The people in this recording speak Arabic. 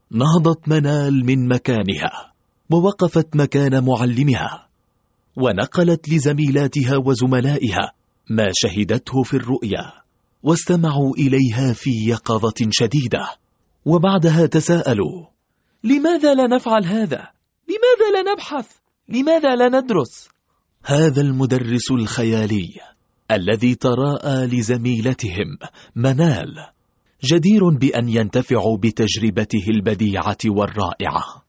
نهضت منال من مكانها ووقفت مكان معلمها، ونقلت لزميلاتها وزملائها ما شهدته في الرؤيا، واستمعوا إليها في يقظة شديدة. وبعدها تساءلوا: لماذا لا نفعل هذا؟ لماذا لا نبحث؟ لماذا لا ندرس؟ هذا المدرس الخيالي الذي تراءى لزميلتهم منال جدير بأن ينتفعوا بتجربته البديعة والرائعة.